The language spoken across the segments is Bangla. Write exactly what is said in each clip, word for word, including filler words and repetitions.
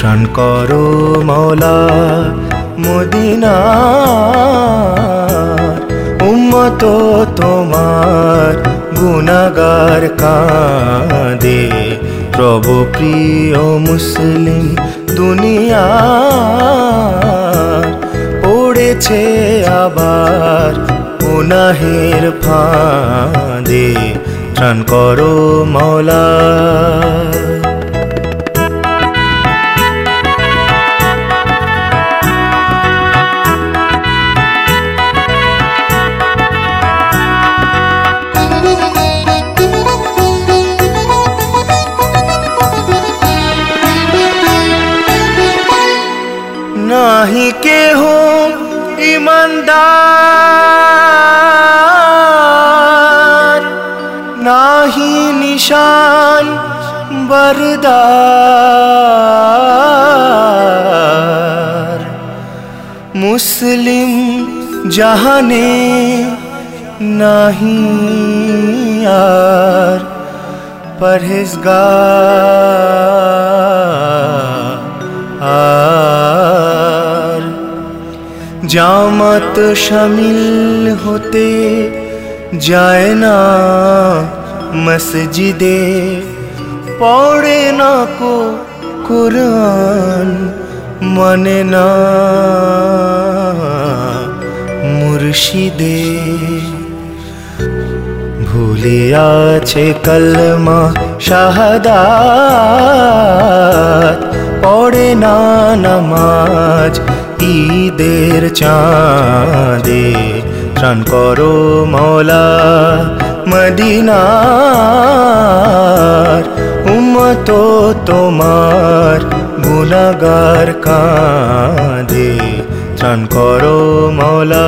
ত্রাণ করো মওলা মদিনার উম্মত তোমার গুনাহগার কাঁদে। প্রভু প্রিয় মুসলিম দুনিয়া পড়েছে আবার গুনাহের ফাঁদে। ত্রাণ করো মওলা। नाहि केहो ईमानदार, नाहि निशान बरदार। मुस्लिम जहाने नाहि यार परहेजगार। जामत शामिल होते जाए ना मस्जिदे, पढ़े ना को कुरान माने ना मुर्शिदे। भूले आछे कलमा शाहादात, पढ़े ना नमाज ईदेर चाँदे। ত্রাণ করো মওলা মদিনার উম্মত তোমার গুনাহগার কাঁদে। ত্রাণ করো মওলা।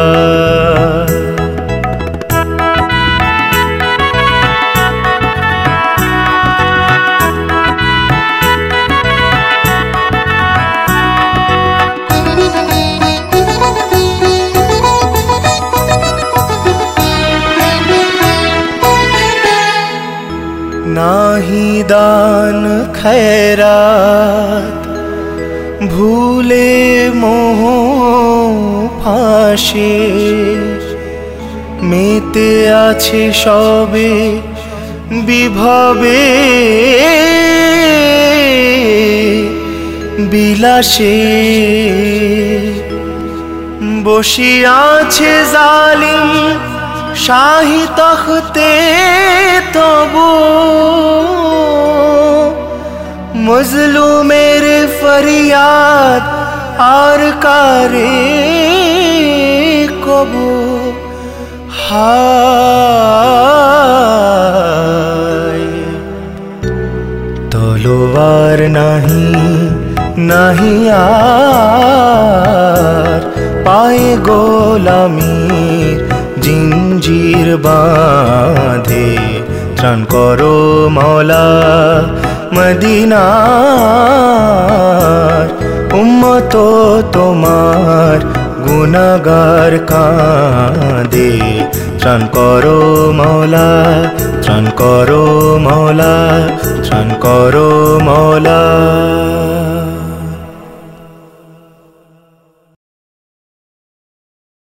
नाहि दान खैरात भूले मोह फाঁসে। মেতে আছে সবে বিভবে বিলাসে। বসিয়াছে জালিম শাহী তখতে, তবু মজলুমের ফরিয়াদ আর কারে কবু। হায় তলোয়ার নাহি নাহি আর, পায়ে গোলামির জিঞ্জির বাঁধে। ত্রাণ করো মওলা মদিনার উম্মত তোমার গুনাহগার কাঁদে। ত্রাণ করো মওলা, ত্রাণ করো মওলা, ত্রাণ করো মওলা।